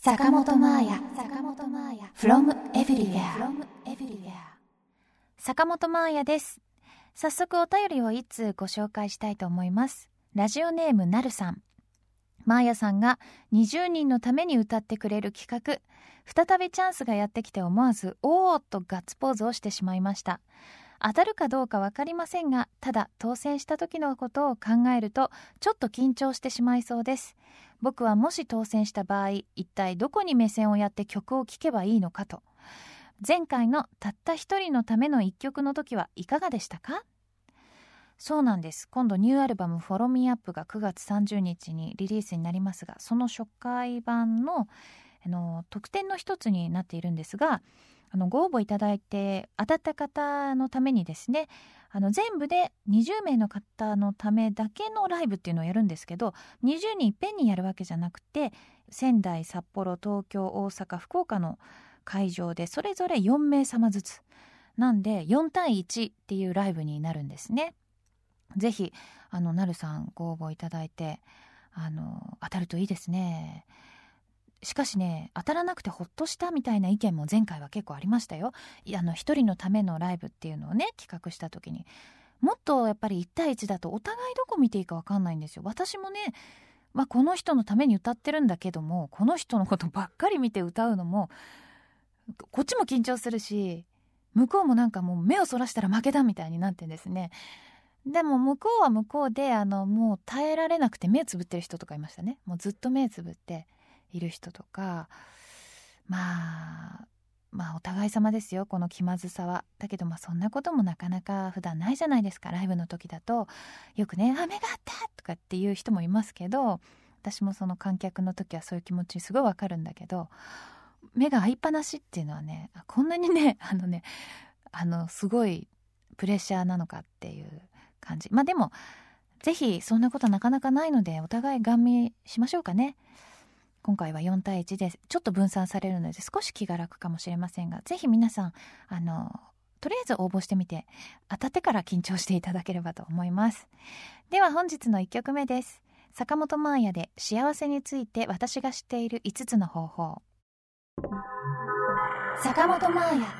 坂本真綾 from everywhere。 坂本真綾です。早速お便りを一通ご紹介したいと思います。ラジオネームなるさん。真綾さんが20人のために歌ってくれる企画、再びチャンスがやってきて思わずおーっとガッツポーズをしてしまいました。当たるかどうか分かりませんが、ただ当選した時のことを考えるとちょっと緊張してしまいそうです。僕はもし当選した場合、一体どこに目線をやって曲を聴けばいいのかと。前回のたった一人のための一曲の時はいかがでしたか？そうなんです。今度ニューアルバム Follow Me Up が9月30日にリリースになりますが、その初回版の特典の一つになっているんですが、ご応募いただいて当たった方のためにですね、全部で20名の方のためだけのライブっていうのをやるんですけど、20人いっぺんにやるわけじゃなくて、仙台、札幌、東京、大阪、福岡の会場でそれぞれ4名様ずつなんで4対1っていうライブになるんですね。ぜひなるさんご応募いただいて当たるといいですね。しかしね、当たらなくてほっとしたみたいな意見も前回は結構ありましたよ。一人のためのライブっていうのをね企画した時に、もっとやっぱり1対1だとお互いどこ見ていいか分かんないんですよ。私もね、この人のために歌ってるんだけども、この人のことばっかり見て歌うのもこっちも緊張するし、向こうもなんかもう目をそらしたら負けだみたいになってですね。でも向こうは向こうでもう耐えられなくて目つぶってる人とかいましたね。もうずっと目つぶっている人とか、まあお互い様ですよ、この気まずさは。だけどそんなこともなかなか普段ないじゃないですか。ライブの時だとよくね、目があったとかっていう人もいますけど、私もその観客の時はそういう気持ちすごいわかるんだけど、目が開いっぱなしっていうのはね、こんなにねすごいプレッシャーなのかっていう感じ。でもぜひそんなことはなかなかないので、お互いガン見しましょうかね。今回は4対1でちょっと分散されるので少し気が楽かもしれませんが、ぜひ皆さんとりあえず応募してみて、当たってから緊張していただければと思います。では本日の1曲目です。坂本真綾で幸せについて私が知っている5つの方法。坂本真綾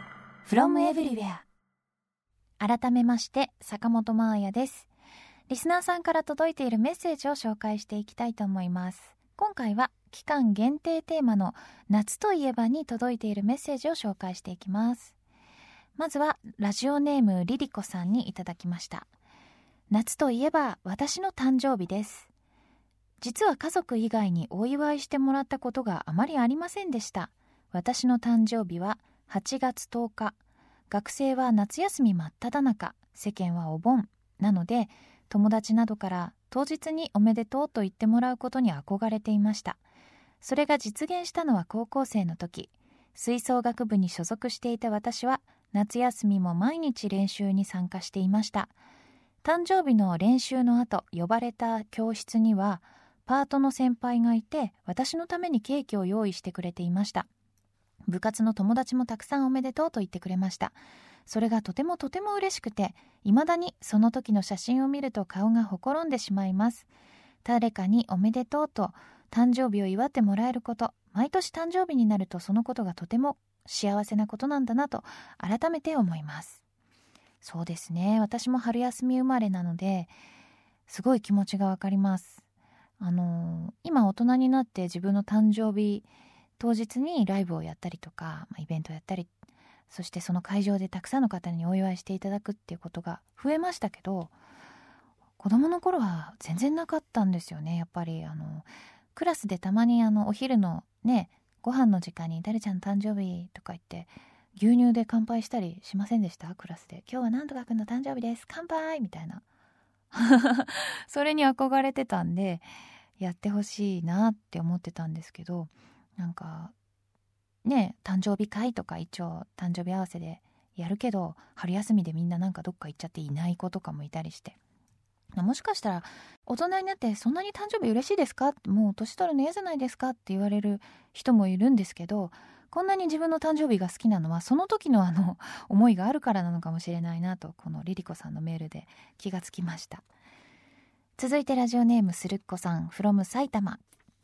from everywhere。 改めまして坂本真綾です。リスナーさんから届いているメッセージを紹介していきたいと思います。今回は期間限定テーマの夏といえばに届いているメッセージを紹介していきます。まずはラジオネームリリコさんにいただきました。夏といえば私の誕生日です。実は家族以外にお祝いしてもらったことがあまりありませんでした。私の誕生日は8月10日。学生は夏休み真っ只中、世間はお盆なので、友達などから当日におめでとうと言ってもらうことに憧れていました。それが実現したのは高校生の時。吹奏楽部に所属していた私は夏休みも毎日練習に参加していました。誕生日の練習の後、呼ばれた教室にはパートの先輩がいて、私のためにケーキを用意してくれていました。部活の友達もたくさんおめでとうと言ってくれました。それがとても嬉しくて、未だにその時の写真を見ると顔がほころんでしまいます。誰かにおめでとうと誕生日を祝ってもらえること、毎年誕生日になるとそのことがとても幸せなことなんだなと改めて思います。そうですね、私も春休み生まれなのですごい気持ちがわかります。今大人になって自分の誕生日当日にライブをやったりとか、イベントをやったり、そしてその会場でたくさんの方にお祝いしていただくっていうことが増えましたけど、子供の頃は全然なかったんですよね。やっぱりクラスでたまにお昼のね、ご飯の時間に誰ちゃん誕生日とか言って牛乳で乾杯したりしませんでした？クラスで今日はなんとかくんの誕生日です乾杯みたいなそれに憧れてたんで、やってほしいなって思ってたんですけど、なんかね、誕生日会とか一応誕生日合わせでやるけど、春休みでみんななんかどっか行っちゃっていない子とかもいたりして、もしかしたら大人になってそんなに誕生日嬉しいですか？もう年取るの嫌じゃないですかって言われる人もいるんですけど、こんなに自分の誕生日が好きなのはその時の思いがあるからなのかもしれないなと、このリリコさんのメールで気がつきました。続いてラジオネームするっこさん from 埼玉。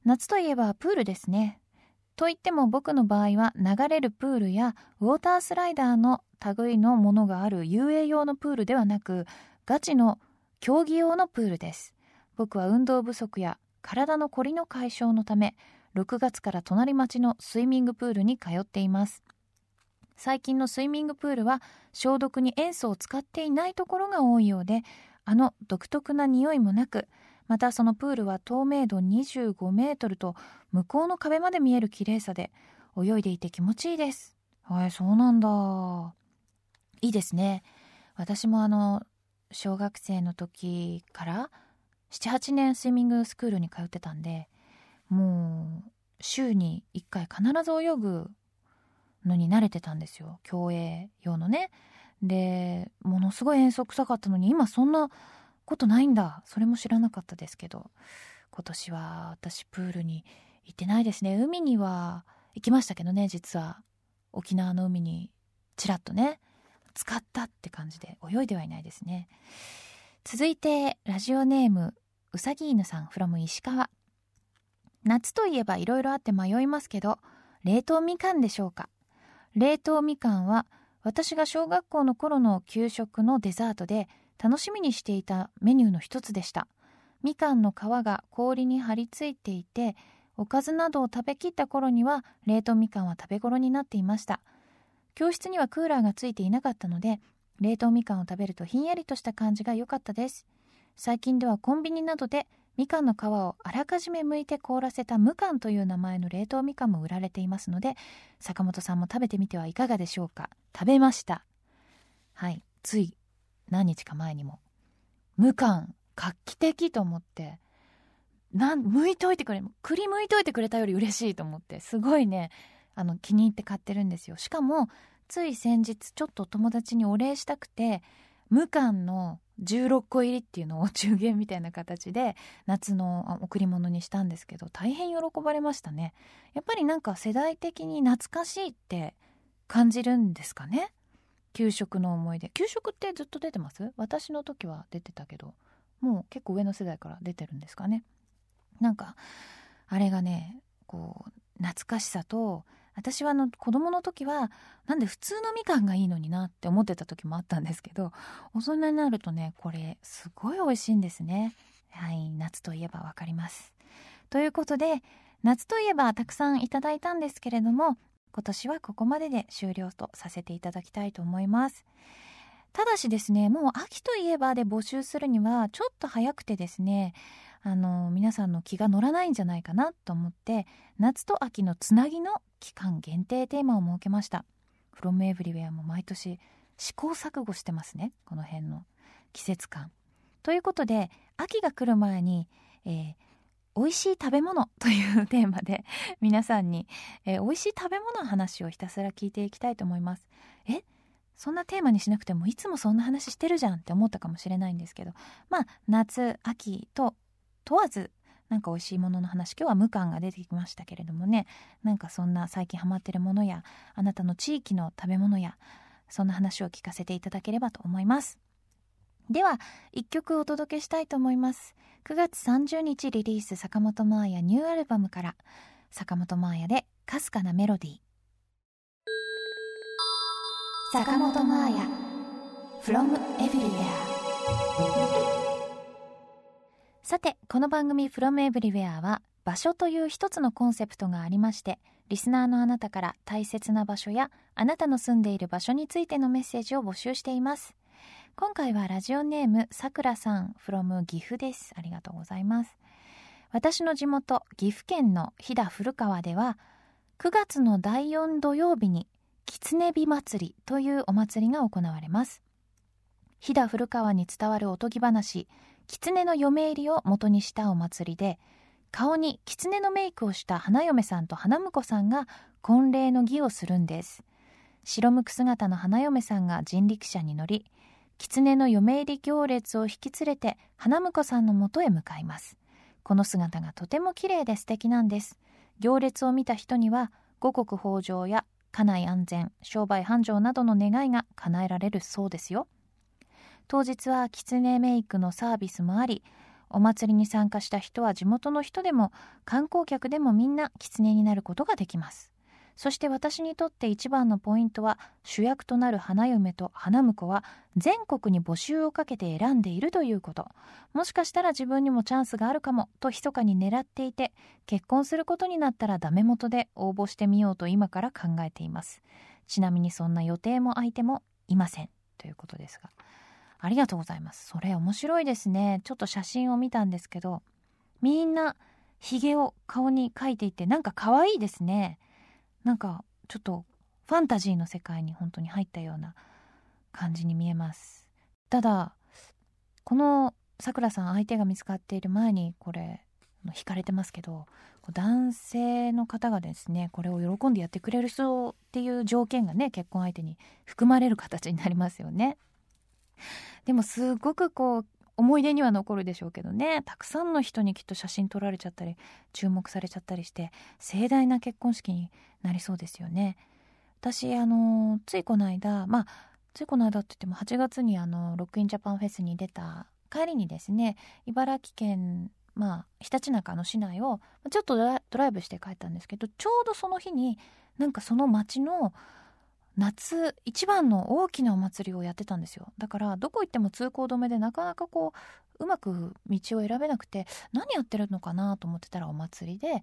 夏といえばプールですね。といっても僕の場合は流れるプールやウォータースライダーの類のものがある遊泳用のプールではなく、ガチの競技用のプールです。僕は運動不足や体のこりの解消のため、6月から隣町のスイミングプールに通っています。最近のスイミングプールは消毒に塩素を使っていないところが多いようで、独特な匂いもなく、またそのプールは透明度25メートルと向こうの壁まで見える綺麗さで、泳いでいて気持ちいいです。そうなんだ。いいですね。私も小学生の時から7、8年スイミングスクールに通ってたんで、もう週に1回必ず泳ぐのに慣れてたんですよ。競泳用のね。で、ものすごい塩素臭かったのに、今そんなことないんだ。それも知らなかったですけど、今年は私プールに行ってないですね。海には行きましたけどね、実は沖縄の海にちらっとね、使ったって感じで泳いではいないですね。続いてラジオネームうさぎ犬さん from 石川。夏といえばいろいろあって迷いますけど、冷凍みかんでしょうか。冷凍みかんは私が小学校の頃の給食のデザートで楽しみにしていたメニューの一つでした。みかんの皮が氷に張り付いていて、おかずなどを食べきった頃には冷凍みかんは食べ頃になっていました。教室にはクーラーがついていなかったので、冷凍みかんを食べるとひんやりとした感じが良かったです。最近ではコンビニなどでみかんの皮をあらかじめ剥いて凍らせたむかんという名前の冷凍みかんも売られていますので、坂本さんも食べてみてはいかがでしょうか。食べました。はい、つい何日か前にも。むかん画期的と思って、剥いといてくれ、栗剥いといてくれたより嬉しいと思って、すごいね、気に入って買ってるんですよ。しかもつい先日ちょっと友達にお礼したくて、むかんの16個入りっていうのを中元みたいな形で夏の贈り物にしたんですけど、大変喜ばれましたね。やっぱりなんか世代的に懐かしいって感じるんですかね。給食の思い出。給食ってずっと出てます？私の時は出てたけど、もう結構上の世代から出てるんですかね。なんかあれがね、こう懐かしさと、私は子供の時はなんで普通のみかんがいいのになって思ってた時もあったんですけど、大人になるとね、これすごい美味しいんですね。はい、夏といえばわかります。ということで、夏といえばたくさんいただいたんですけれども、今年はここまでで終了とさせていただきたいと思います。ただしですね、もう秋といえばで募集するにはちょっと早くてですね、皆さんの気が乗らないんじゃないかなと思って、夏と秋のつなぎの期間限定テーマを設けました。from everywhere も毎年試行錯誤してますね、この辺の季節感ということで、秋が来る前に、美味しい食べ物というテーマで皆さんに、美味しい食べ物の話をひたすら聞いていきたいと思います。そんなテーマにしなくてもいつもそんな話してるじゃんって思ったかもしれないんですけど、夏秋と問わずなんか美味しいものの話、今日はむかんが出てきましたけれどもね、なんかそんな最近ハマってるものやあなたの地域の食べ物やそんな話を聞かせていただければと思います。では一曲お届けしたいと思います。9月30日リリース、坂本真綾ニューアルバムから、坂本真綾でかすかなメロディー。坂本真綾 from everywhere。 さて、この番組 from everywhere は場所という一つのコンセプトがありまして、リスナーのあなたから大切な場所やあなたの住んでいる場所についてのメッセージを募集しています。今回はラジオネームさくらさん from 岐阜です。ありがとうございます。私の地元岐阜県の飛騨古川では9月の第4土曜日に狐火祭りというお祭りが行われます。飛騨古川に伝わるおとぎ話、狐の嫁入りを元にしたお祭りで、顔に狐のメイクをした花嫁さんと花婿さんが婚礼の儀をするんです。白むく姿の花嫁さんが人力車に乗り、狐の嫁入り行列を引き連れて花婿さんのもとへ向かいます。この姿がとても綺麗で素敵なんです。行列を見た人には五穀豊穣や家内安全、商売繁盛などの願いが叶えられるそうですよ。当日は狐メイクのサービスもあり、 お祭りに参加した人は地元の人でも観光客でもみんな狐になることができます。そして私にとって一番のポイントは、主役となる花嫁と花婿は全国に募集をかけて選んでいるということ。もしかしたら自分にもチャンスがあるかもと密かに狙っていて、結婚することになったらダメ元で応募してみようと今から考えています。ちなみにそんな予定も相手もいませんということですが、ありがとうございます。それ面白いですね。ちょっと写真を見たんですけど、みんなひげを顔に描いていて、なんか可愛いですね。なんかちょっとファンタジーの世界に本当に入ったような感じに見えます。ただこのさくらさん、相手が見つかっている前にこれ引かれてますけど、男性の方がですね、これを喜んでやってくれる人っていう条件がね、結婚相手に含まれる形になりますよね。でもすごく思い出には残るでしょうけどね、たくさんの人にきっと写真撮られちゃったり注目されちゃったりして盛大な結婚式になりそうですよね。私ついこの間って言っても8月にロックインジャパンフェスに出た帰りにですね、茨城県ひたちなかの市内をちょっとドライブして帰ったんですけど、ちょうどその日になんかその町の夏一番の大きなお祭りをやってたんですよ。だからどこ行っても通行止めでなかなかうまく道を選べなくて、何やってるのかなと思ってたらお祭りで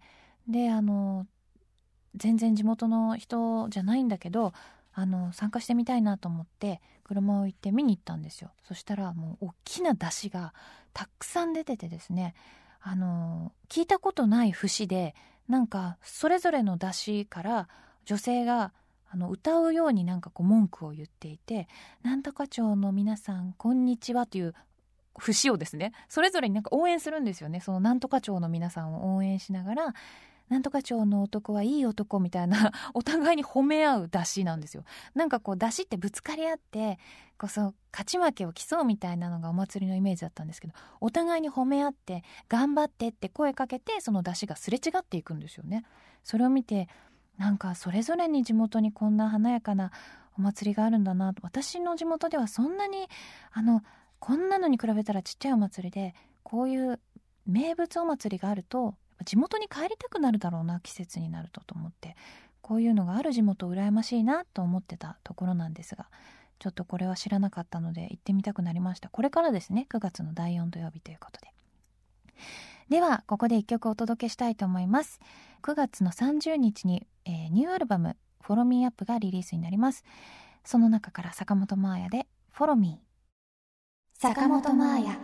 全然地元の人じゃないんだけど参加してみたいなと思って車を置いて見に行ったんですよ。そしたらもう大きな出汁がたくさん出ててですね、聞いたことない節でなんかそれぞれの出汁から女性が歌うようになんか文句を言っていて、なんとか町の皆さんこんにちはという節をですね、それぞれになんか応援するんですよね。そのなんとか町の皆さんを応援しながら、なんとか町の男はいい男みたいなお互いに褒め合う出汁なんですよ。なんか出汁ってぶつかり合って勝ち負けを競うみたいなのがお祭りのイメージだったんですけど、お互いに褒め合って頑張ってって声かけて、その出汁がすれ違っていくんですよね。それを見てなんかそれぞれに地元にこんな華やかなお祭りがあるんだなと。私の地元ではそんなにこんなのに比べたらちっちゃいお祭りで、こういう名物お祭りがあると地元に帰りたくなるだろうな、季節になると思って、こういうのがある地元羨ましいなと思ってたところなんですが、ちょっとこれは知らなかったので行ってみたくなりました。これからですね、9月の第4土曜日ということで。ではここで1曲お届けしたいと思います。9月の30日に、ニューアルバム Follow Me Up がリリースになります。その中から坂本真綾で Follow Me。 坂本真綾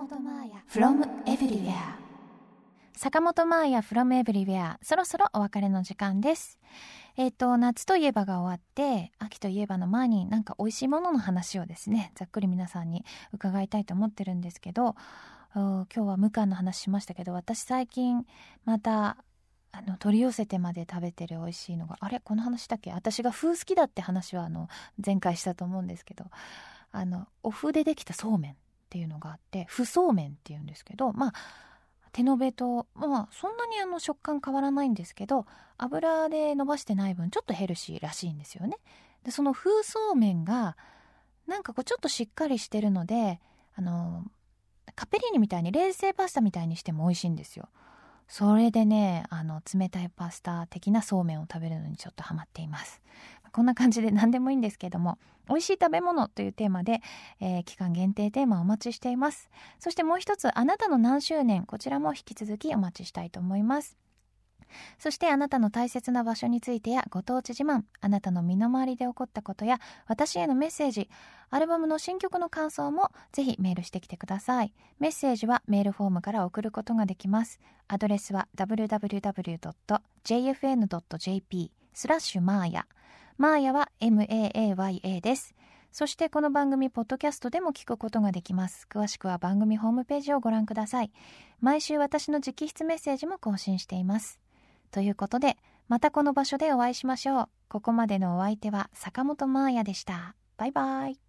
From Everywhere。 坂本真綾 From Everywhere、 そろそろお別れの時間です。夏といえばが終わって秋といえばの前になんか美味しいものの話をですね、ざっくり皆さんに伺いたいと思ってるんですけど、今日はみかんの話しましたけど、私最近また取り寄せてまで食べてる美味しいのが、あれこの話だっけ、私が麩好きだって話は前回したと思うんですけど、お麩でできたそうめんっていうのがあって、麩そうめんっていうんですけど、手延べとそんなに食感変わらないんですけど、油で伸ばしてない分ちょっとヘルシーらしいんですよね。でその麩そうめんがなんかちょっとしっかりしてるので、カペリーニみたいに冷製パスタみたいにしても美味しいんですよ。それでね、冷たいパスタ的なそうめんを食べるのにちょっとハマっています。こんな感じで何でもいいんですけども、美味しい食べ物というテーマで、期間限定テーマをお待ちしています。そしてもう一つ、あなたの何周年、こちらも引き続きお待ちしたいと思います。そしてあなたの大切な場所についてやご当地自慢、あなたの身の回りで起こったことや私へのメッセージ、アルバムの新曲の感想もぜひメールしてきてください。メッセージはメールフォームから送ることができます。アドレスは www.jfn.jp/maaya。 マーヤは MAAYA です。そしてこの番組ポッドキャストでも聞くことができます。詳しくは番組ホームページをご覧ください。毎週私の直筆メッセージも更新しています。ということで、またこの場所でお会いしましょう。ここまでのお相手は坂本真綾でした。バイバイ。